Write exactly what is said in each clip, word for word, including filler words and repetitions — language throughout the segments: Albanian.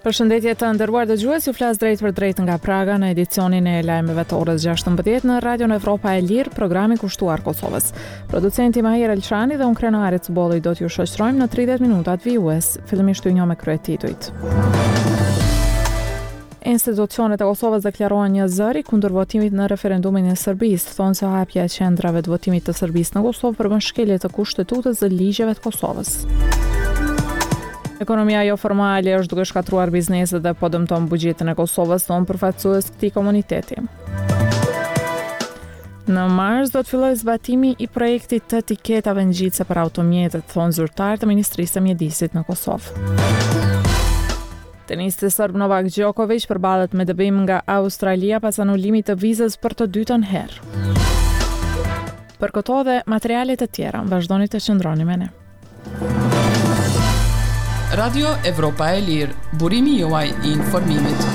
Përshëndetje të nderuar dëgjues, ju flas drejt për drejt nga Praga në edicionin e lajmeve të orës gjashtëmbëdhjetë në Radion Evropa e Lirë, programi kushtuar Kosovës. Producenti Mahir Elçani dhe unë Krenari Cubolli do t'ju shoqërojmë në tridhjetë minutat vijues. Fillimisht ju njoh me kryet titujt. Institucionet e Kosovës deklaruan një zëri kundër votimit në referendumin e Serbisë, thonë se hapja e qendrave të votimit të Serbisë në Kosovë përbën shkelje të kushtetutës dhe ligjeve të Kosovës. Ekonomia jo formale është duke shkatruar bizneset dhe po dëmton buxhetin e Kosovës, thonë përfaqësues këtij komuniteti. Në mars do të fillojë zbatimi i projektit të etiketave ngjitse për automjetet, thonë zyrtar të Ministrisë së Mjedisit në Kosovë. Tenisti serb Novak Djokovic përballet me dëbim nga Australia pas anulimit të vizës për të dytën herë. Për këto dhe materialet e tjera, vazhdoni të qëndroni me ne. Radio Evropa e Lirë, burimi juaj i informimit.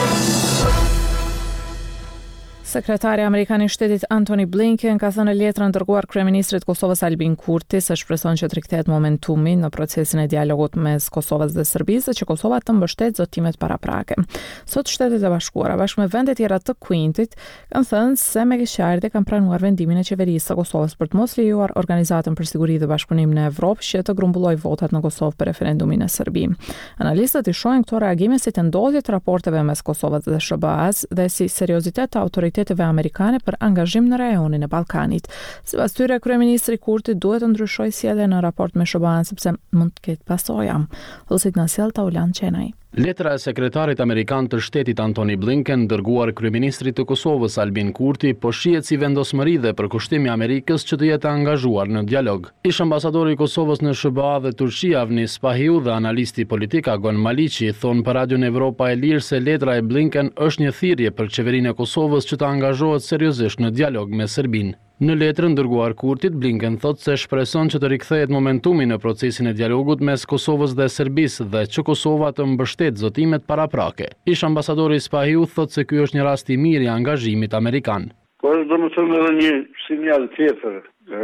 Sekretari Amerikan i Shtetit Antony Blinken ka thënë në letrën dërguar kryeministrit Kosovës Albin Kurti se shpreson që të rikthehet momentumi në procesin e dialogut mes Kosovës dhe Serbisë dhe që Kosova të mbështet zotimet paraprake. Sot Shtetet e Bashkuara bashkë me vende tjera të Quintit kanë thënë se me keqardhje kanë pranuar vendimin e qeverisë së Kosovës për të mos lejuar Organizatën për Siguri dhe Bashkëpunim në Evropë që të grumbullojë votat në Kosovë për referendumin e Serbi. Analistët i shohin këto reagime si tendozie të raporteve mes Kosovës dhe S B A-s dhe si seriozitet të autoriteteve amerikane për angazhim në rajonin e Ballkanit. Sipas tyre, kryeministri Kurti duhet të ndryshojë sjelljen në raport me S B A-n sepse mund të ketë pasoja. Hulsit na sjell Taulan Qenaj. Letra e sekretarit amerikan të shtetit Antony Blinken dërguar kryeministrit të Kosovës Albin Kurti po shihet si vendosmëri dhe përkushtim i Amerikës që të jetë angazhuar në dialog. Ish ambasadori i Kosovës në S B A dhe Turqia Avni Spahiu dhe analisti politik Agon Maliqi thonë për Radion Evropa e Lirë se letra e Blinken është një thirrje për qeverinë e Kosovës që të angazhohet seriozisht në dialog me Serbinë. Në letrën dërguar Kurtit, Blinken thotë se shpreson që të rikthehet momentumi në procesin e dialogut mes Kosovës dhe Serbisë dhe që Kosova të mbështet zotimet paraprake. Ish ambasadori Spahiu thotë se ky është një rast i mirë i angazhimit amerikan. Por domethënë edhe një sinjal tjetër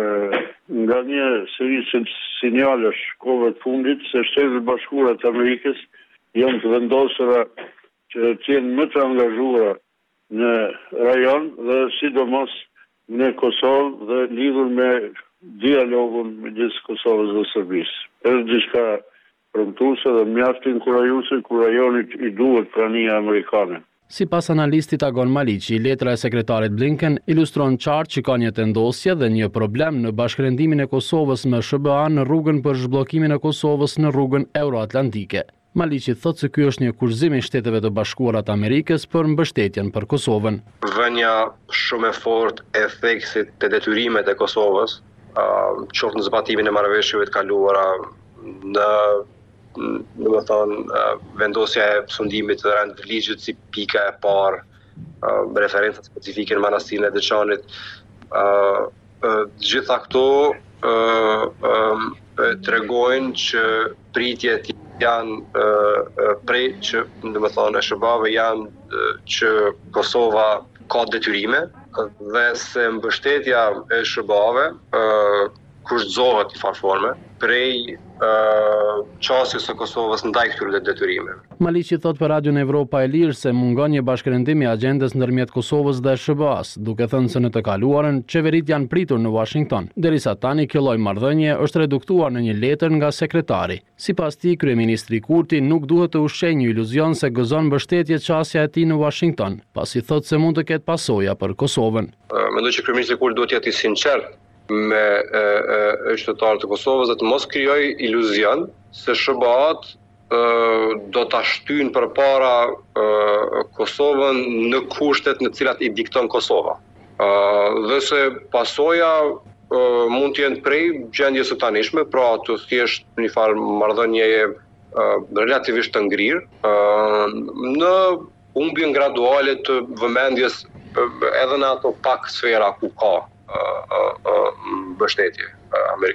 nga një seri sinjalesh kohëve të fundit se Shtetet e Bashkuara të Amerikës janë të vendosura që të jenë më të angazhuara në rajon dhe sidomos në Kosovë dhe lidhur me dialogun midis Kosovës dhe Serbisë. Është diçka premtuese dhe mjaft inkurajuese kur rajonit i duhet prania amerikane. Sipas analistit Agon Maliqi, letra e sekretarit Blinken ilustron qartë që ka një tendosje dhe një problem në bashkërendimin e Kosovës me S B A në rrugën për zhbllokimin e Kosovës në rrugën euroatlantike. Maliqi thotë se ky është një kurzim i Shteteve të Bashkuara të Amerikës për mbështetjen për Kosovën. Vënia shumë e fortë e theksit të detyrimet e Kosovës, uh, qoftë në zbatimin e marrëveshjeve të kaluara, në domethënë uh, vendosja e sundimit të rend të ligjit si pika e parë, uh, referenca specifike në manastirin e Deçanit, uh, uh, gjitha këto uh, um, tregojnë që pritjet janë uh, prej që, dhe më thonë, e S B A-ve janë uh, që Kosova ka detyrime dhe se mbështetja e S B A-ve uh, kushtzohet në farë forme prej uh, qasjes së Kosovës ndaj këtyre detyrime. Maliqi thot për Radion Evropa e Lirë se mungon një bashkërendim i agjendës ndërmjet Kosovës dhe S B A-s, duke thënë se në të kaluarën qeverit janë pritur në Washington, derisa tani kjo lloj marrëdhënie është reduktuar në një letër nga sekretari. Sipas tij, kryeministri Kurti nuk duhet të ushqejë një iluzion se gëzon mbështetje qasja e tij në Washington, pasi thot se mund të ketë pasoja për Kosovën. Uh, Mendoj që kryeministri Kurti duhet të jetë i sinqert me qytetarët e Kosovës dhe të mos krijojë iluzion se S B A-t do ta shtyjnë përpara Kosovën në kushtet në të cilat i dikton Kosova. Dhe se pasoja mund të jenë prej gjendjes së tanishme, pra të thjesht një farë marrëdhënieje relativisht të ngrirë në humbjen graduale të vëmendjes edhe në ato pak sfera ku ka mbështetje amerikane.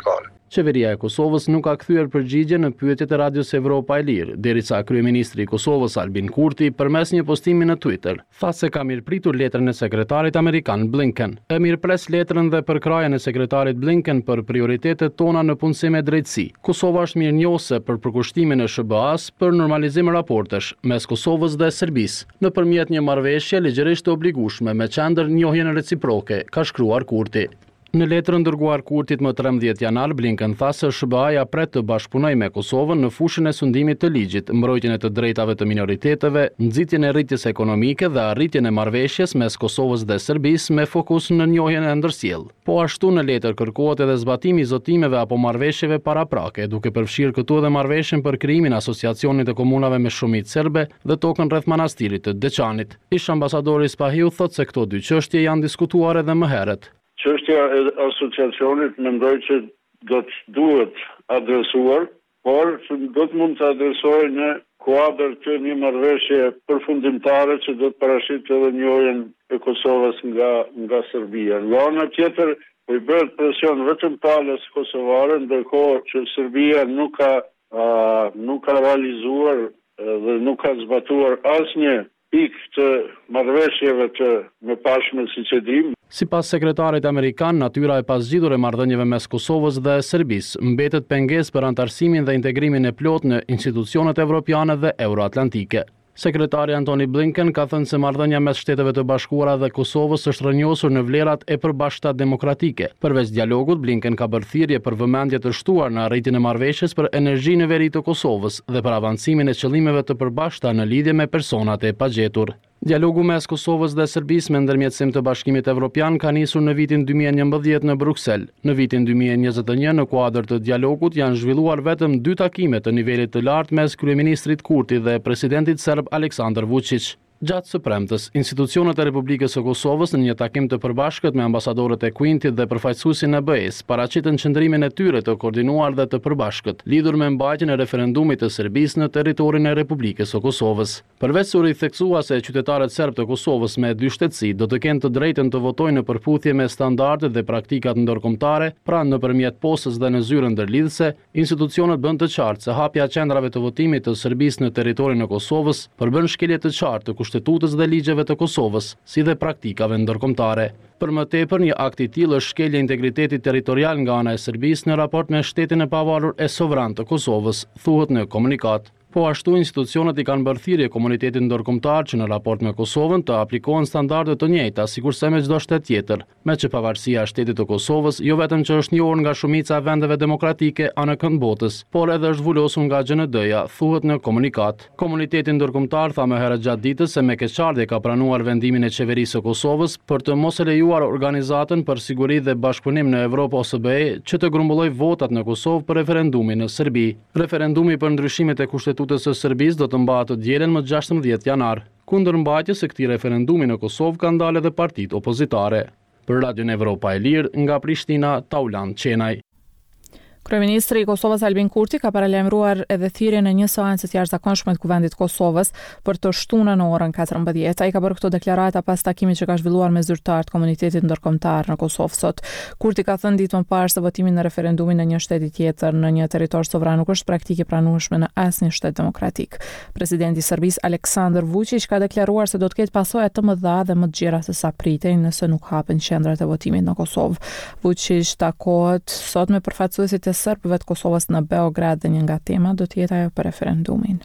Qeveria e Kosovës nuk ka kthyer përgjigje në pyetjet e Radios Evropa e Lirë, derisa kryeministri i Kosovës Albin Kurti përmes një postimi në Twitter tha se ka mirëpritur letrën e sekretarit amerikan Blinken. E mirëpres letrën dhe përkrajen e sekretarit Blinken për prioritetet tona në punësim e drejtësi. Kosova është mirënjohëse për përkushtimin e S B A-s për normalizim raportesh mes Kosovës dhe Serbisë, nëpërmjet një marrëveshje ligjërisht të obligueshme me qendër njohjen reciproke, ka shkruar Kurti. Në letrën dërguar Kurtit më trembëdhjetë janar, Blinken tha se S B A-ja pret të bashkëpunojë me Kosovën në fushën e sundimit të ligjit, mbrojtjen e të drejtave të minoriteteve, nxitjen e rritjes ekonomike dhe arritjen e marrëveshjes mes Kosovës dhe Serbisë me fokus në njohjen e ndërsjellë. Po ashtu në letër kërkohet edhe zbatimi i zotimeve apo marrëveshjeve paraprake, duke përfshirë këtu edhe marrëveshjen për krijimin e asociacionit të komunave me shumicë serbe dhe tokën rreth manastirit të Deçanit. Ish ambasadori Spahiu thotë se këto dy çështje janë diskutuar edhe më herët. Çështja e asociacionit mendoj që do të duhet adresuar, por do të mund të adresohej në kuadër të një marrëveshje përfundimtare që do të parashitë edhe njohjen e Kosovës nga nga Serbia. Nga ana tjetër, po i bëhet presion vetëm palës kosovare, ndërkohë që Serbia nuk ka a, nuk ka realizuar dhe nuk ka zbatuar asnjë pikë të marrëveshjeve të mëparshme siç e dimë. Sipas sekretarit amerikan, natyra e pasgjidhur e marrëdhënieve mes Kosovës dhe Serbisë mbetet pengesë për anëtarësimin dhe integrimin e plotë në institucionet evropiane dhe euroatlantike. Sekretari Antony Blinken ka thënë se marrëdhënia mes Shteteve të Bashkuara dhe Kosovës është rrënjosur në vlerat e përbashkëta demokratike. Përveç dialogut, Blinken ka bërë thirrje për vëmendje të shtuar në arritjen e marrëveshjes për energjinë e veri të Kosovës dhe për avancimin e qëllimeve të përbashkëta në lidhje me personat e pagjetur. Dialogu mes Kosovës dhe Serbisë me ndërmjetësim të Bashkimit Evropian ka nisur në vitin dy mijë e njëmbëdhjetë në Bruksel. Në vitin dy mijë e njëzet e një në kuadër të dialogut janë zhvilluar vetëm dy takime të nivelit të lartë mes kryeministrit Kurti dhe presidentit serb Aleksandar Vučić. Gjatë së premtës, institucionet e Republikës së Kosovës në një takim të përbashkët me ambasadorët e Kuintit dhe përfaqësuesin e B E S paraqitën qëndrimin e tyre të koordinuar dhe të përbashkët, lidhur me mbajtjen e referendumit të Serbisë në territorin e Republikës së Kosovës. Përveç se u rithekësua se qytetarët serb të Kosovës me dy shtetësi do të kenë të drejtën të votojnë në përputhje me standardet dhe praktikat ndërkombëtare, pra nëpërmjet postës dhe në zyrën ndërlidhëse, institucionet bën të qartë se hapja e qendrave të votimit të Serbisë në territorin e Kosovës përbën shkelje të qartë të Kushtetutës dhe ligjeve të Kosovës, si dhe praktikave ndërkombëtare. Për më tepër, një akt i tillë është shkelja e integritetit territorial nga ana e Serbisë në raport me shtetin e pavarur e sovran të Kosovës, thuhet në komunikat. Po ashtu, institucionet i kanë bërë thirrje komunitetit ndërkombëtar që në raport me Kosovën të aplikohen standarde të njëjta, sikurse me çdo shtet tjetër, me që pavarësia e shtetit të Kosovës jo vetëm që është njohur nga shumica e vendeve demokratike anë kënd botës, por edhe është zhvulosur nga G N D-ja, thuhet në komunikat. Komuniteti ndërkombëtar tha më herët gjatë ditës se me keqardhje ka pranuar vendimin e qeverisë së Kosovës për të mos e lejuar organizatën për siguri dhe bashkëpunim në Evropë ose B E që të grumbulloj votat në Kosovë për referendumin në Serbi. Referendumi për ndryshimet e Kushtetutës së Serbisë do të mbahet të dielën më gjashtëmbëdhjetë janar. Kundër mbajtjes së këtij referendumi në Kosovë kanë dalë edhe partitë opozitare. Për Radion Evropa e Lirë, nga Prishtina, Tauland Qenaj. Kryeministri i Kosovës Albin Kurti ka paralajmëruar edhe thirrjen e një seance të jashtëzakonshme të Kuvendit të Kosovës për të shtunë në orën katërmbëdhjetë. Ai ka bërë këto deklarata pas takimit që ka zhvilluar me zyrtarët komunitetit ndërkombëtar në Kosovë sot. Kurti ka thënë ditë më parë se votimi në referendumin në një shtet tjetër në një territor sovran nuk është praktike pranueshme në asnjë shtet demokratik. Presidenti i Serbisë Aleksandar Vučić ka deklaruar se do të ketë pasoja të mëdha dhe më të gjera se sa pritej nëse nuk hapen qendrat e votimit në Kosovë. Vučić takohet sot me përfaqësuesit e serbëve të Kosovës në Beograd dhe një nga temat do të jetë ajo për referendumin.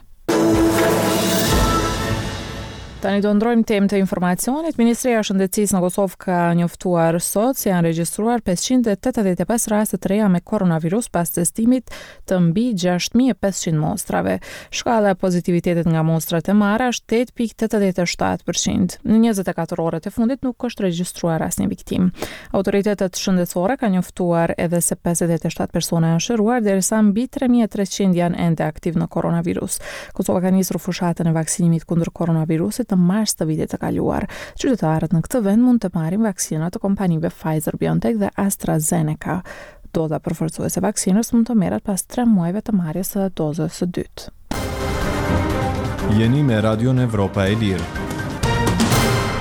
Tani do ndrojmë temë të informacionit. Ministria e Shëndetësisë në Kosovë ka njoftuar sot se janë regjistruar pesëqind e tetëdhjetë e pesë raste të reja me koronavirus pas testimit të mbi gjashtë mijë e pesëqind mostrave. Shkalla e pozitivitetit nga mostrat e marra është tetë pikë tetëdhjetë e shtatë përqind. Në njëzet e katër orët e fundit nuk është regjistruar asnjë viktim. Autoritetet shëndetësore kanë njoftuar edhe se pesëdhjetë e shtatë persona janë shëruar, derisa mbi tre mijë e treqind janë ende aktiv në koronavirus. Kosova ka nisur fushatën e vaksinimit kundër koronavirusit të mars të vitit të kaluar. Qytetarët në këtë vend mund të marrin vaksinat të kompanive Pfizer-BioNTech dhe AstraZeneca. Doza përforcuese e vaksinës mund të merret pas tre muajve të marrjes së dozës së dytë. Jeni me Radion Evropa e Lirë.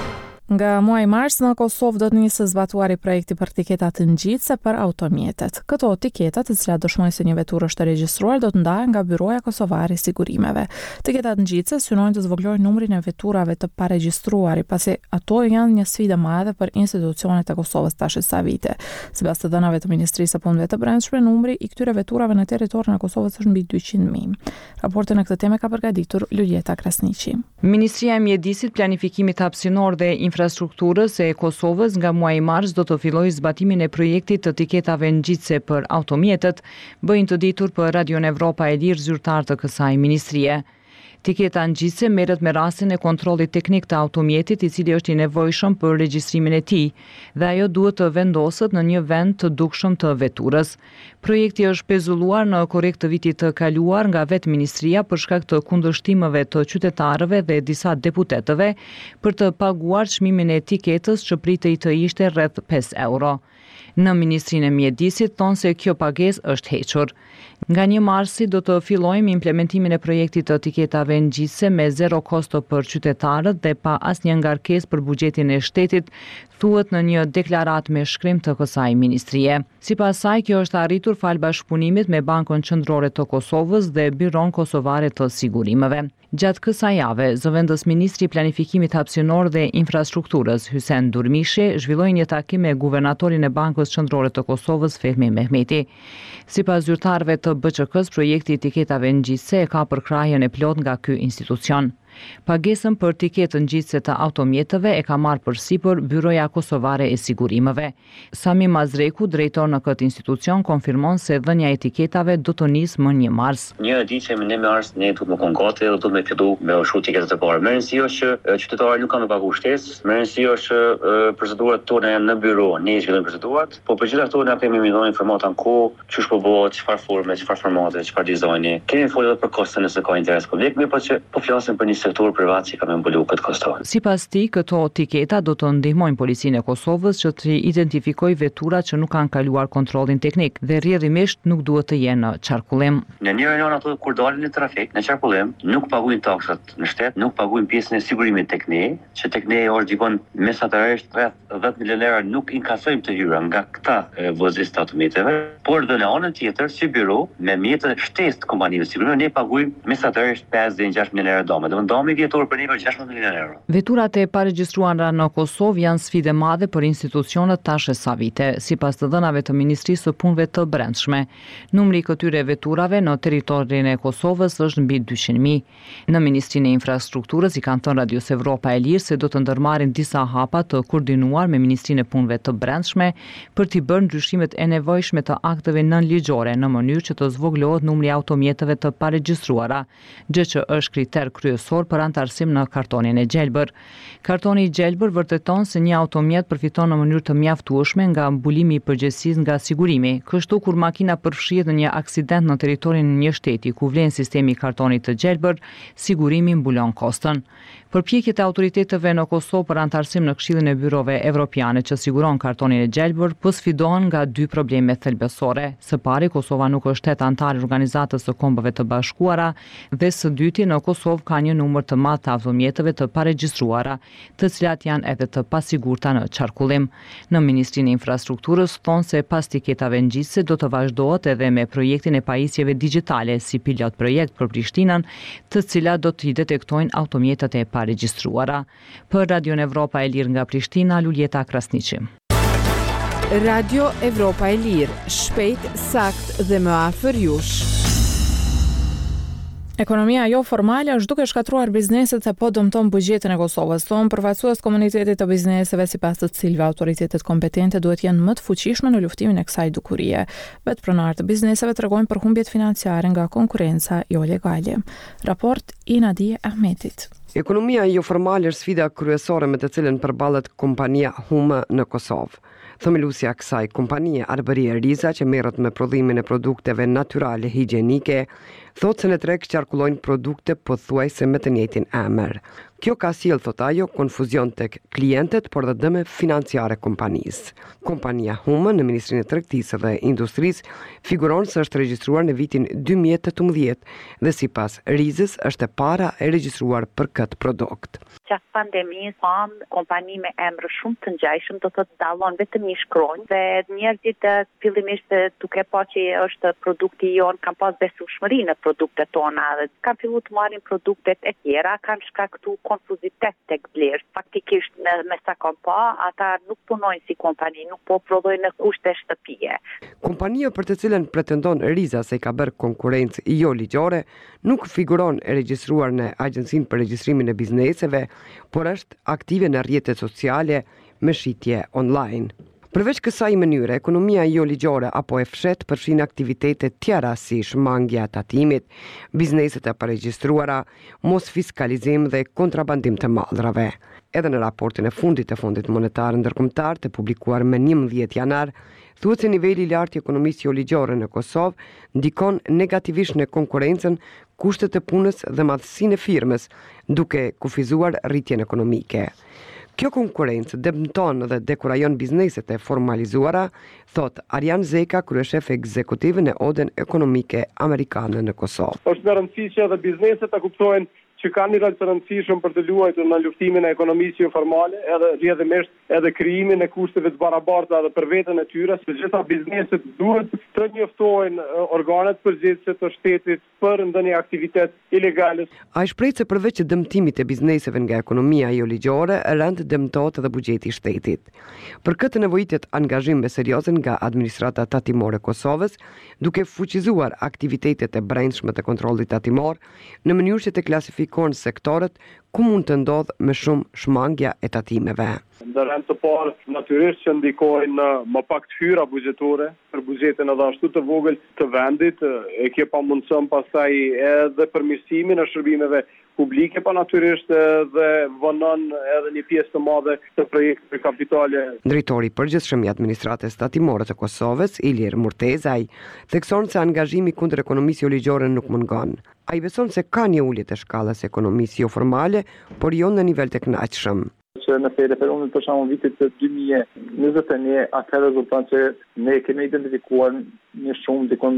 Nga muaji mars në Kosovë do të nisë zbatuari projekti për tiketat ngjitse për automjetet. Këto tiketat, të cilat dëshmojnë se një veturë është e regjistruar, do të ndahen nga Byroja Kosovare e Sigurimeve. Tiketat ngjitse synojnë të zvogëlojnë numrin e veturave të paregjistruar, pasi ato janë një sfidë e madhe për institucionet e Kosovës tash sa vite. Sipas të dhënave të Ministrisë së Punëve të Brendshme, numri i këtyre veturave në territorin e Kosovës është mbi dyqind mijë. Raportin në këtë temë ka përgatitur Luljeta Krasniqi. Ministria e Mjedisit, Planifikimit Hapësinor dhe Infrastrukturës e Kosovës nga muaji mars do të fillojë zbatimin e projektit të tiketave ngjitse për automjetet, bëjnë të ditur për Radio Evropa e Lirë zyrtar të kësaj ministrie. Tiketa ngjitse merret me rastin e kontrollit teknik të automjetit, i cili është i nevojshëm për regjistrimin e tij, dhe ajo duhet të vendoset në një vend të dukshëm të veturës. Projekti është pezulluar në korrekt të vitit të kaluar nga vetë ministria për shkak të kundërshtimeve të qytetarëve dhe disa deputetëve për të paguar çmimin e tiketës që pritej të ishte rreth pesë euro. Në Ministrinë e Mjedisit thonë se kjo pagesë është hequr. Nga një marsi do të fillojmë implementimin e projektit të tiketave ngjitse me zero kosto për qytetarët dhe pa asnjë ngarkesë për buxhetin e shtetit, thuhet në një deklaratë me shkrim të kësaj ministrie. Sipas saj, kjo është arritur fal bashkëpunimit me Bankën Qendrore të Kosovës dhe Byron Kosovare të Sigurimeve. Gjatë kësaj jave, zëvendës Ministri i Planifikimit Hapësinor dhe Infrastrukturës, Hysen Durmishi, zhvilloi një takim me guvernatorin e Bankës Qendrore të Kosovës, Fehmi Mehmeti. Sipas zyrtarëve të B Q K-s, projekti i tiketave ngjitse e ka përkrahjen e plot nga ky institucion. Pagesën për tiketën ngjitse të automjeteve e ka marrë përsipër Byroja Kosovare e Sigurimeve. Sami Mazreku, drejtor në këtë institucion, konfirmon se dhënia e etiketave do të nisë më një mars. Një ditë që në mars ne duhet të më konë dhe duhet me fillu me ushu tiketat e parë. Merr rëndësi është që qytetarët nuk kanë me pagu shtesë, merr rëndësi është që procedurat tona janë në byro, ne zhvillojmë procedurat, po për gjithë ato na kemi më dhënë informata në kohë, çu po bëhet, çfarë forme, çfarë formate, çfarë dizajni. Kemi folur edhe për kostin nëse ka interes publik, mirë po që po flasim për një sektor privat që ka më mbulu këtë koston. Sipas tij, këto tiketa do të ndihmojnë policinë e Kosovës që të identifikojë veturat që nuk kanë kaluar kontrollin teknik dhe rrjedhimisht nuk duhet të jenë në qarkullim. Në një rajon ato kur dalin në trafik, në qarkullim, nuk paguajnë taksat në shtet, nuk paguajnë pjesën e sigurimit tek ne, që tek ne është gjithmonë mesatarisht rreth dhjetë mijë lekë nuk inkasojmë të hyra nga këta vozistë të autometeve, por dhe në anën tjetër, si biro, me mjetë shtesë të kompanive sigurimit, ne paguajmë mesatarisht pesë deri në gjashtë mijë lekë dome. Do të domi vjetor për ne gjashtëdhjetë mijë euro. Veturat e paregjistruara në Kosovë janë sfidë madhe për institucionet tash sa vite, sipas të dhënave të Ministrisë së Punëve të Brendshme. Numri i këtyre veturave në territorin e Kosovës është mbi dyqind mijë. Në Ministrinë e Infrastrukturës i kanë thënë Radios Evropa e Lirë se do të ndërmarrin disa hapa të koordinuar me Ministrinë e Punëve të Brendshme për t'i bërë ndryshimet e nevojshme të akteve nënligjore në mënyrë që të zvogëlohet numri i automjeteve të paregjistruara, gjë që është kriter kryesor për antarësim në kartonin e gjelbër. Kartoni i gjelbër vërteton se një automjet përfiton në mënyrë të mjaftueshme nga mbulimi i përgjegjësisë nga sigurimi. Kështu kur makina përfshihet në një aksident në territorin e një shteti ku vlen sistemi i kartonit të gjelbër, sigurimi mbulon kostën. Përpjekjet e autoriteteve në Kosovë për antarësim në Këshillin e Byrove Evropiane që siguron kartonin e gjelbër po sfidohen nga dy probleme thelbësore. Së pari, Kosova nuk është shtet antar i Organizatës së Kombeve të Bashkuara dhe së dyti, në Kosovë ka një numër të madh të automjeteve të paregjistruara, të cilat janë edhe të pasigurta në qarkullim. Në Ministrinë e Infrastrukturës thonë se pas tiketave ngjitse do të vazhdohet edhe me projektin e pajisjeve digjitale si pilot projekt për Prishtinën, të cilat do të detektojnë automjetet e paregjistruara. Për Radio Evropa e Lirë nga Prishtina, Luljeta Krasniqi. Radio Evropa e Lirë, shpejt, sakt dhe më afër jush. Ekonomia jo formale është duke shkatruar bizneset e po dëmton buxhetin e Kosovës, thonë përfaqësues komunitetit të bizneseve, sipas të cilëve autoritetet kompetente duhet jenë më të fuqishme në luftimin e kësaj dukurie. Vetë pronarët të bizneseve tregojnë për humbjet financiare nga konkurrenca jo legale. Raport i Nadije Ahmetit. Ekonomia jo formale është sfida kryesore me të cilën përballet kompania Hume në Kosovë. Themeluesja kësaj kompanie, Arbëria Riza, që merret me prodhimin e produkteve natyrale higjienike, thotë se në treg qarkullojnë produkte pothuajse me të njëjtin emër. Kjo ka sjell, thot ajo, konfuzion tek klientët, por dhe dëme financiare kompanisë. Kompania Humë në Ministrinë e Tregtisë dhe Industrisë figuron se është regjistruar në vitin dy mijë e tetëmbëdhjetë dhe sipas Rizës është e para e regjistruar për këtë produkt. Gjatë pandemisë pam kompani me emër shumë të ngjashëm, do të dallon vetëm një shkronjë dhe njerëzit fillimisht duke pa që është produkti jon kanë pas besueshmëri në produktet tona dhe kanë filluar të marrin produktet e tjera, kanë shkaktuar konfuzitet tek blerës. Faktikisht me, me sa kam pa, ata nuk punojnë si kompani, nuk po prodhojnë në kushte shtëpie. Kompania për të cilën pretendon Riza se ka bërë konkurrencë jo ligjore, nuk figuron e regjistruar në Agjencinë për Regjistrimin e Bizneseve, por është aktive në rrjetet sociale me shitje online. Përveç kësaj mënyre, ekonomia jo ligjore apo e fshet përfshin aktivitete tjera si shmangja e tatimit, bizneset e paregjistruara, mos fiskalizim dhe kontrabandim të mallrave. Edhe në raportin e fundit të Fondit Monetar Ndërkombëtar të publikuar më njëmbëdhjetë janar, thuhet se niveli i lartë i ekonomisë jo ligjore në Kosovë ndikon negativisht në konkurrencën, kushtet e punës dhe madhësinë e firmës, duke kufizuar rritjen ekonomike. Kjo konkurrencë dëmton dhe dekurajon bizneset e formalizuara, thot Arjan Zeka, kryeshef ekzekutiv në Odën Ekonomike Amerikane në Kosovë. Është më rëndësishme edhe bizneset ta kuptojnë që kanë një rol të rëndësishëm për të luajtur në luftimin e ekonomisë informale, edhe rrjedhimisht edhe krijimin e kushteve të barabarta edhe për veten e tyre, se gjitha bizneset duhet të njoftojnë organet përgjegjëse të shtetit për ndonjë aktivitet ilegale. Ai shpreh se përveç dëmtimit të bizneseve nga ekonomia jo ligjore, rënd dëmtohet edhe buxheti i shtetit. Për këtë nevojitet angazhim me serioze nga administrata tatimore e Kosovës, duke fuqizuar aktivitetet e brendshme të kontrollit tatimor në mënyrë që të klasifikojnë sektorët ku mund të ndodhë më shumë shmangja e tatimeve. Ndërhend të parë natyrisht që ndikojnë më pak të hyra buxhetore për buxhetin edhe ashtu të vogël të vendit, e ke pamundësëm pastaj edhe përmirësimin e shërbimeve publike, pa natyrisht dhe vënon edhe një pjesë të madhe të projekteve kapitale. Drejtori i përgjithshëm i administratës tatimore të Kosovës, Ilir Murtezaj, thekson se angazhimi kundër ekonomisë jo ligjore nuk mungon. Ai beson se ka një ulje të shkallës ekonomisë jo formale, por jo në nivel të kënaqshëm. Që nëse referohemi për shembull vitit të dy mijë e njëzet e një, atëherë rezulton që ne kemi identifikuar një shumë dikon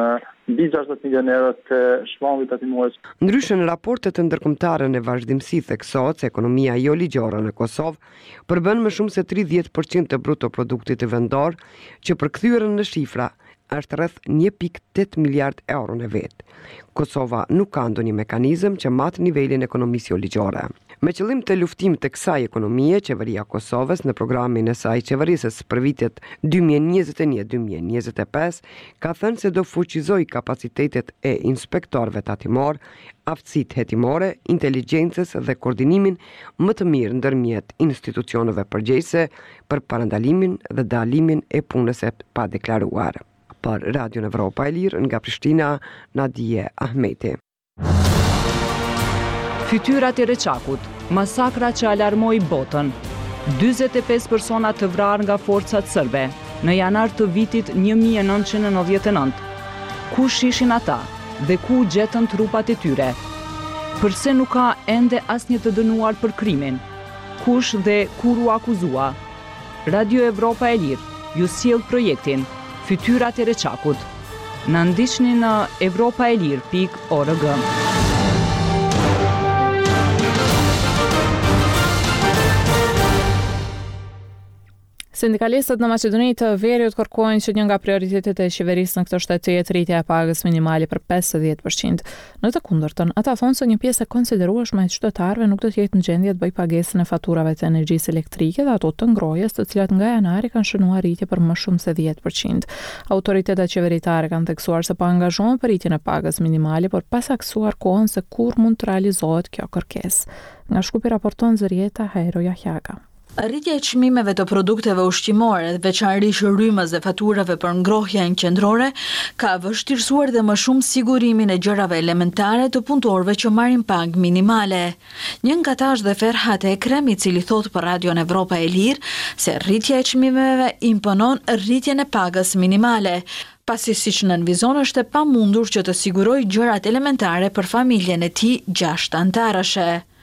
mbi gjashtëdhjetë milionerë të shmangit tatimor. Ndryshe në raportet të ndërkombëtare në vazhdimsi theksohet se ekonomia jo ligjore në Kosovë përbën më shumë se tridhjetë përqind të bruto produktit të vendor, që përkthyer në shifra është rreth një pikë tetë miliard euro në vet. Kosova nuk ka ndonjë mekanizëm që mat nivelin ekonomisë jo ligjore. Me qëllim të luftim të kësaj ekonomie, qeveria e Kosovës në programin e saj qeverisës për vitet dy mijë e njëzet e një deri dy mijë e njëzet e pesë ka thënë se do fuqizoj kapacitetet e inspektorëve tatimor, aftësitë hetimore, inteligjencës dhe koordinimin më të mirë ndërmjet institucioneve përgjegjëse për parandalimin dhe dalimin e punës e padeklaruar. Për Radio Evropa e Lirë nga Prishtina, Nadije Ahmeti. Fytyrat e Reçakut, masakra që alarmoi botën. dyzet e pesë persona të vrarë nga forcat serbe në janar të vitit një mijë e nëntëqind e nëntëdhjetë e nëntë. Kush ishin ata dhe ku gjetën trupat e tyre? Përse nuk ka ende asnjë të dënuar për krimin? Kush dhe kur u akuzua? Radio Evropa e Lirë ju sjell projektin Fytyrat e Reçakut. Na ndiqni në evropaelir pikë org. Sindikalistët në Maqedoni të Veriut kërkojnë që një nga prioritetet e qeverisë në këtë shtet të jetë rritja e pagës minimale për pesëdhjetë përqind. Në të kundërtën, ata thonë se një pjesë e konsiderueshme e qytetarëve nuk do të jetë në gjendje të bëjë pagesën e faturave të energjisë elektrike dhe ato të ngrohjes, të cilat nga janari kanë shënuar rritje për më shumë se dhjetë përqind. Autoritetet qeveritare kanë theksuar se po angazhohen për rritjen e pagës minimale, por pa saktuar kohën se kur mund të realizohet kjo kërkesë. Nga Shkupi raporton Zërieta Hajro Jahjaga. Rritja e çmimeve të produkteve ushqimore, veçanërisht rrymës dhe faturave për ngrohjen qendrore, ka vështirësuar dhe më shumë sigurimin e gjërave elementare të punëtorëve që marrin pagë minimale. Një nga ata është dhe Ferhat Ekrem, i cili thotë për Radion Evropa e Lirë se rritja e çmimeve imponon rritjen e pagës minimale, pasi siç nënvizon është e pamundur që të sigurojë gjërat elementare për familjen e tij gjashtë antarëshe.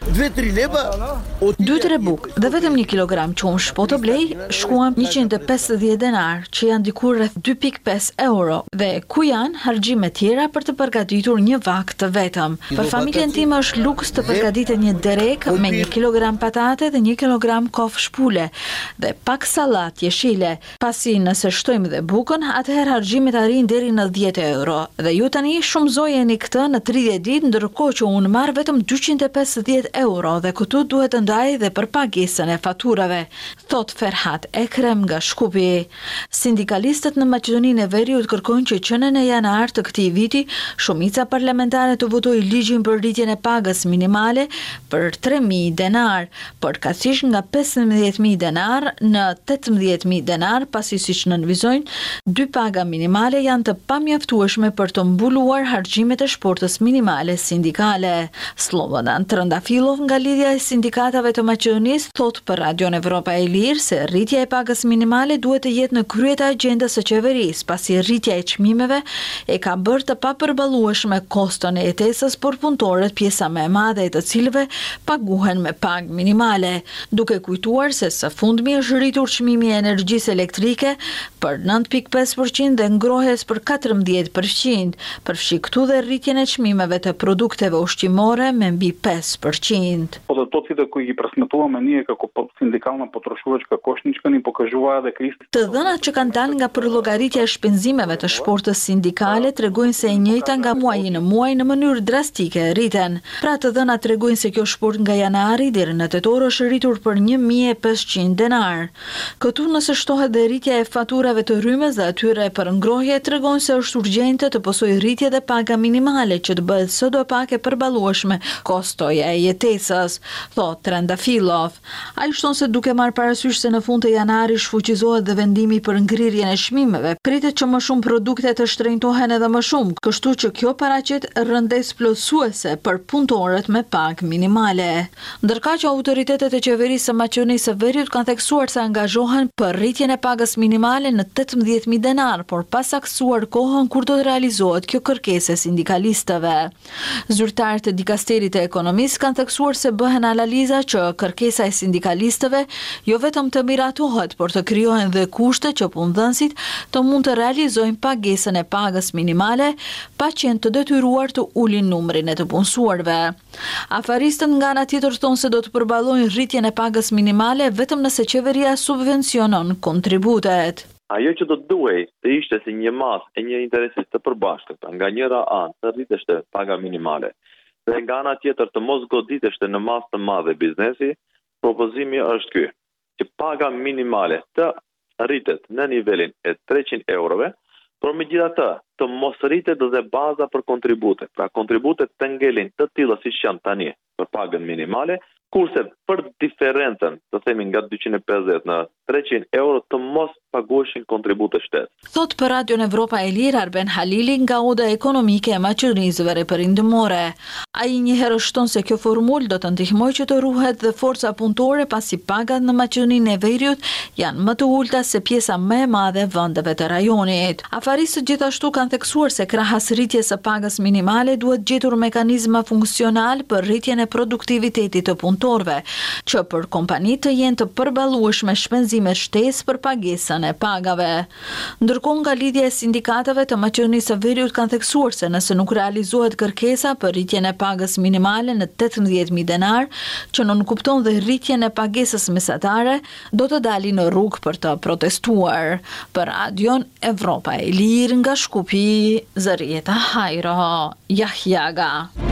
dy tre buk dhe vetëm një kilogram qumsh po të blej, shkuam njëqind e pesëdhjetë denar, që janë diku rreth dy pikë pesë euro, dhe ku janë harxhime tjera për të përgatitur një vak të vetëm. Për familjen time është luks të përgatitet një derek me një kilogram patate dhe një kilogram kofë shpule dhe pak sallat jeshile. Pasi nëse shtojmë dhe bukën, atëherë harxhimet arrin deri në dhjetë euro. Dhe ju tani shumëzojeni këtë në tridhjetë ditë, ndërkohë që unë marr vetëm dyqind e pesëdhjetë euro dhe këtu duhet të ndaj dhe për pagesën e faturave, thot Ferhat Ekrem nga Shkupi. Sindikalistët në Maqedoninë e Veriut kërkojnë që qenën e janar të këtij viti shumica parlamentare të votojë ligjin për rritjen e pagës minimale për tre mijë denar, përkatësisht nga pesëmbëdhjetë mijë denar në tetëmbëdhjetë mijë denar, pasi siç nënvizojnë, dy paga minimale janë të pamjaftueshme për të mbuluar harxhimet e shportës minimale sindikale. Slobodan Trëndafilov nga Lidhja e Sindikatave të Maqedonisë thot për Radion Evropa e Lirë se rritja e pagës minimale duhet të jetë në krye të agjendës së qeverisë, pasi rritja e çmimeve e ka bërë të papërballueshme koston e jetesës për punëtorët, pjesa më e madhe e të cilëve paguhen me pagë minimale, duke kujtuar se së fundmi është rritur çmimi i energjisë elektrike për nëntë pikë pesë përqind dhe ngrohes për katërmbëdhjetë përqind, përfshi këtu dhe rritjen e çmimeve të produkteve ushqimore me mbi pesë përqind. Подготовките, кои ги пресметуваме ние како синдикална потрошувачка кошничка, ни покажуваат дека исти. Të dhënat që kanë dalë nga përllogaritia e shpenzimeve të shportës sindikale tregojnë se e njëjta nga muaji në muaj në mënyrë drastike rriten. Pra të dhënat tregojnë se kjo shport nga janari deri në tetor është rritur për një mijë e pesëqind denar. Këtu nëse shtohet dhe rritja e faturave të rrymës dhe atyre për ngrohje tregon se është urgjente të pasojë rritje dhe paga minimale që të bëhet sadopak e përballueshme kostoja e jetesës, thot Trëndafilov. Ai shton se duke marrë parasysh se në fund të janarit shfuqizohet dhe vendimi për ngrirjen e çmimeve, pritet që më shumë produkte të shtrenjtohen edhe më shumë, kështu që kjo paraqet rëndes plotësuese për punëtorët me pagë minimale. Ndërkaq që autoritetet e qeverisë së Maqedonisë së Veriut kanë theksuar se angazhohen për rritjen e pagës minimale në tetëmbëdhjetë mijë denar, por pa saktuar kohën kur do të realizohet kjo kërkesë e sindikalistëve. Zyrtarët e dikasterit të ekonomisë kanë theksuar se bëhen analiza që kërkesa e sindikalistëve jo vetëm të miratohet, por të krijohen dhe kushte që punëdhënësit të mund të realizojnë pagesën e pagës minimale, pa qenë të detyruar të ulin numrin e të punësuarve. Afaristët nga ana tjetër thonë se do të përballojnë rritjen e pagës minimale vetëm nëse qeveria subvencionon kontributet. Ajo që do të duhej të ishte si një masë e një interesit të përbashkët nga njëra anë të rriteshte paga minimale dhe nga ana tjetër të mos goditeshte në masë të madhe biznesi, propozimi është ky, që paga minimale të rritet në nivelin e treqind eurove, por megjithatë të mos rritet dhe baza për kontribute, pra kontributet të ngelin të tilla siç janë tani për pagën minimale, kurse për diferencën, të themi nga dyqind e pesëdhjetë në treqind euro të mos paguheshin kontribute shtetit. Thot për Radion Evropa e Lirë Arben Halili nga Oda Ekonomike e Maqedonisë Veriperindimore. Ai njëherë shton se kjo formulë do të ndihmojë që të ruhet dhe forca punëtore, pasi pagat në Maqedoninë e Veriut janë më të ulta se pjesa më e madhe e vendeve të rajonit. Afaristët gjithashtu kanë theksuar se krahas rritjes së pagës minimale duhet gjetur mekanizma funksional për rritjen e produktivitetit të punëtorëve, që për kompanitë të jenë të përballueshme shpenzimet shtesë për pagesën e pagave. Ndërkohë nga Lidhja e Sindikatave të Maqedonisë së Veriut kanë theksuar se nëse nuk realizohet kërkesa për rritjen e pagës minimale në tetëmbëdhjetë mijë denar, që nuk kupton dhe rritjen e pagesës mesatare, do të dalin në rrugë për të protestuar. Për Radion Evropa e Lirë nga Shkupi, Zarieta Hajro, Jahjaga.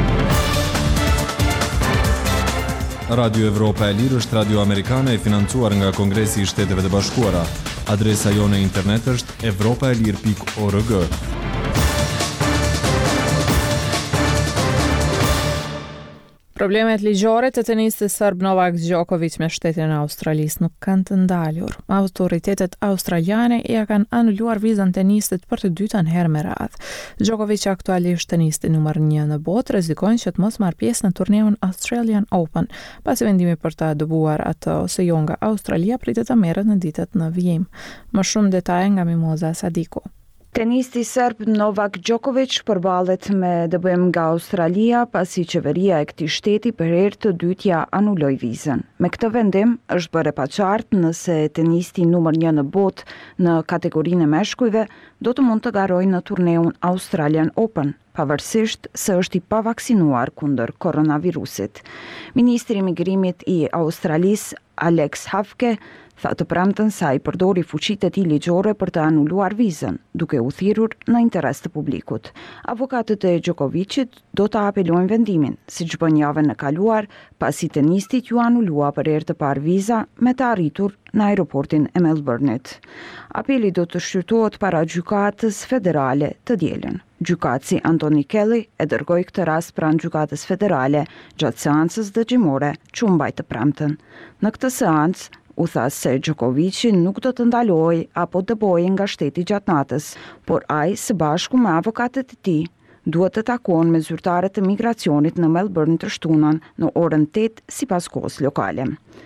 Radio Evropa e Lirë është radio amerikane e financuar nga Kongresi i Shteteve të Bashkuara. Adresa jone internet është evropaelir pikë org. Problemet ligjore të tenistit serb Novak Djokovic me shtetin e Australisë nuk kanë të ndalur. Autoritetet australiane ja kanë anuluar vizën tenistit për të dytën herë me radhë. Djokovic, aktualisht tenisti numër një në botë, rrezikojnë që të mos marrë pjesë në turneun Australian Open, pasi vendimi për ta dëbuar atë ose jo nga Australia pritet të merret në ditët në vijim. Më shumë detaje nga Mimoza Sadiku. Tenisti serb Novak Djokovic përballet me dëbim nga Australia pasi qeveria e këtij shteti për herë të dytë ja anuloi vizën. Me këtë vendim është bërë e paqartë nëse tenisti numër një në botë në kategorinë e meshkujve do të mund të garojë në turneun Australian Open, pavarësisht se është i pavaksinuar kundër koronavirusit. Ministri i migrimit i Australisë, Alex Hawke, tha të premten se ai përdori fuqitë e tij ligjore për të anuluar vizën, duke u thirrur në interes të publikut. Avokatët e Djokovicit do të apelojnë vendimin, siç bën javën e kaluar, pasi tenistit ju anulua për herë të parë viza me të arritur në aeroportin e Melbourne-it. Apeli do të shqyrtohet para gjykatës federale të dielën. Gjykatësi Anthony Kelly e dërgoi këtë rast pranë gjykatës federale gjatë seancës dëgjimore që u mbajtë të premten. Në këtë seancë u tha se Djokovic nuk do të ndalojë apo dëbojë nga shteti gjatë natës, por ai së bashku me avokatët e tij duhet të takohen me zyrtarët e migracionit në Melbourne të shtunën në orën tetë sipas kohës lokale.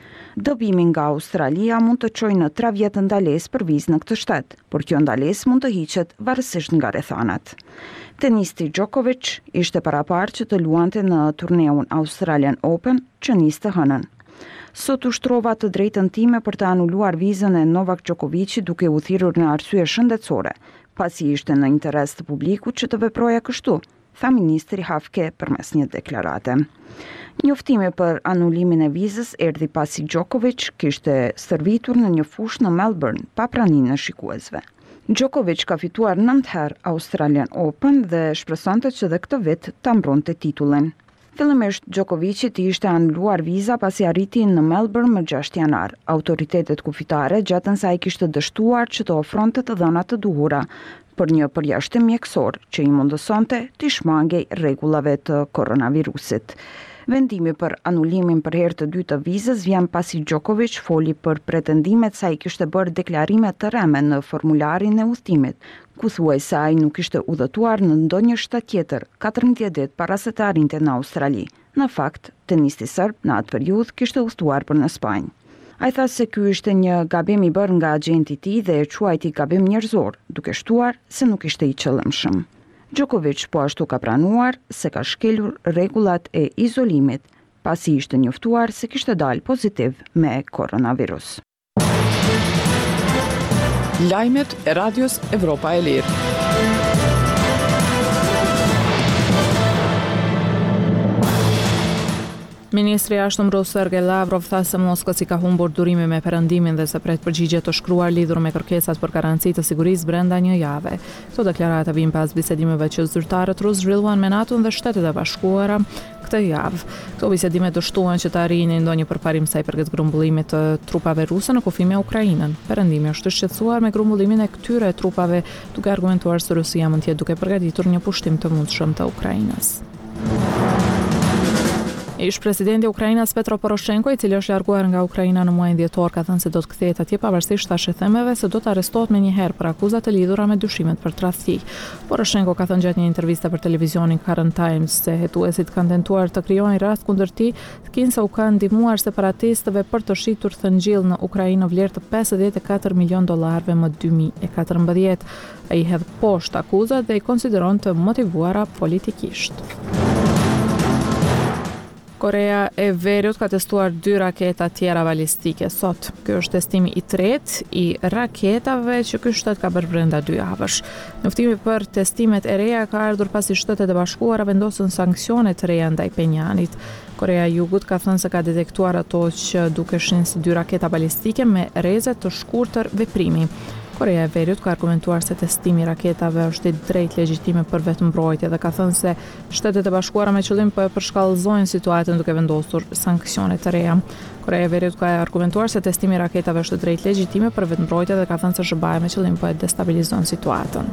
Dëbimi nga Australia mund të çojë në tre vjet ndalesë për vizë në këtë shtet, por kjo ndalesë mund të hiqet varësisht nga rrethanat. Tenisti Djokovic ishte paraparë që të luante në turneun Australian Open që niste hënën. Sot ushtrova të drejtën time për të anuluar vizën e Novak Djokovicit duke u thirrur në arsye shëndetësore, pasi ishte në interes të publikut që të veproja kështu, tha ministri Hawke përmes një deklarate. Njoftimi për anulimin e vizës erdhi pasi Djokovic kishte stërvitur në një fushë në Melbourne pa praninë e shikuesve. Djokovic ka fituar nëntë herë Australian Open dhe shpresonte që dhe këtë vit ta mbronte titullin. Fillimisht Djokovicit i ishte anuluar viza pasi arriti në Melbourne më gjashtë janar. Autoritetet kufitare gjatën se ai kishte dështuar që të ofronte të dhëna të duhura për një përjashtim mjekësor që i mundësonte të shmangej rregullave të koronavirusit. Vendimi për anulimin për herë të dytë të vizës vjen pasi Djokovic foli për pretendimet se ai kishte bërë deklarime të rreme në formularin e udhëtimit, ku thuaj se ai nuk ishte udhëtuar në ndonjë shtet tjetër katërmbëdhjetë ditë para se të arrinte në Australi. Në fakt, tenisti serb në atë periudhë kishte udhëtuar për në Spanjë. Ai tha se ky ishte një gabim i bërë nga agenti i tij dhe e quajti gabim njerëzor, duke shtuar se nuk ishte i qëllimshëm. Djokovic po ashtu ka pranuar se ka shkelur rregullat e izolimit, pasi ishte njoftuar se kishte dalë pozitiv me koronavirus. Lajmet e Radios Evropa e Lirë. Ministri i Jashtëmbës Sergej Lavrov tha se Moskva si ka humbur durimin me perëndimin dhe se pret përgjigje të shkruar lidhur me kërkesat për garanci të sigurisë brenda një jave. Këto deklarata vijnë pas bisedimeve që zyrtarët rusë zhvilluan me NATO-n dhe Shtetet e Bashkuara këtë javë. Këto bisedime dështuan që të arrijnë ndonjë përparim sa i përket grumbullimit të trupave ruse në kufi me Ukrainën. Perëndimi është shqetësuar me grumbullimin e këtyre trupave, duke argumentuar se Rusia mund të jetë duke përgatitur një pushtim të mundshëm të Ukrainës. Ish presidenti i Ukrainës Petro Poroshenko, i cili është larguar nga Ukraina në muajin dhjetor, ka thënë se do të kthehet atje pavarësisht thashëthemeve se do të arrestohet menjëherë për akuza të lidhura me dyshimet për tradhti. Poroshenko ka thënë gjatë një interviste për televizionin Current Times se hetuesit kanë tentuar të krijojnë rast kundër tij, kinsa u kanë ndihmuar separatistëve për të shitur thëngjell në Ukrainë në vlerë të pesëdhjetë e katër milion dollarëve më dy mijë e katërmbëdhjetë. Ai hedh poshtë akuzat dhe i konsideron të motivuara politikisht. Korea e Veriut ka testuar dy raketa tjera balistike sot. Ky është testimi i tretë i raketave që ky shtet ka bërë brenda dy javësh. Njoftimi për testimet e reja ka ardhur pasi Shtetet e Bashkuara vendosën sanksione të reja ndaj Penjanit. Korea e Jugut ka thënë se ka detektuar ato që dukeshin si dy raketa balistike me rreze të shkurtër veprimi. Korea e Veriut ka argumentuar se testimi i raketave është i drejtë legjitime për vetëmbrojtje dhe ka thënë se Shtetet e Bashkuara me qëllim po e përshkallëzojnë situatën duke vendosur sanksione të reja. Korea e Veriut ka argumentuar se testimi i raketave është i drejtë legjitime për vetëmbrojtje dhe ka thënë se S B A me qëllim po e destabilizon situatën.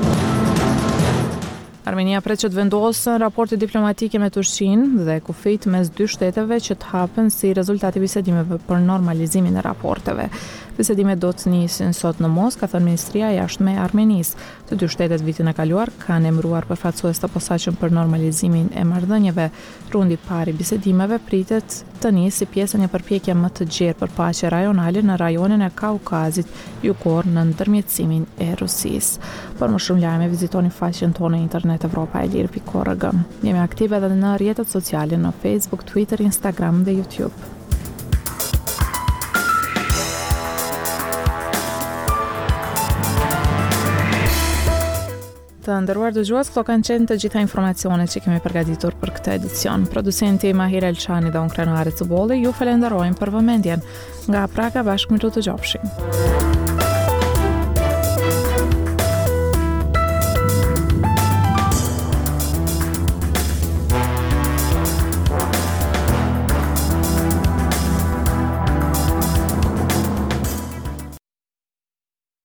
Armenia pret që të vendosën raporte diplomatike me Turqinë dhe kufijt mes dy shteteve që të hapen si rezultati bisedimeve për normalizimin e raporteve. Bisedimet do të nisin sot në Moskë, ka thënë Ministria e Jashtme e Armenisë. Të dy shtetet vitin e kaluar kanë emëruar përfaqësues të posaçëm për normalizimin e marrëdhënieve. Rundi i parë i bisedimeve pritet të nisë si pjesë e një përpjekje më të gjerë për paqe rajonale në rajonin e Kaukazit jugor në ndërmjetësimin e Rusisë. Për më shumë lajme vizitoni faqen tonë internet europa e lirë pikë org. Jemi aktive edhe në rrjetet sociale në Facebook, Twitter, Instagram dhe YouTube. Të nderuar dëgjues, këto kanë qenë të gjitha informacionet që kemi përgatitur për këtë edicion. Producenti Mahir Elçani dhe unë Krenare Cubolli ju falenderojmë për vëmendjen. Nga Praga bashkë me të gjofshim.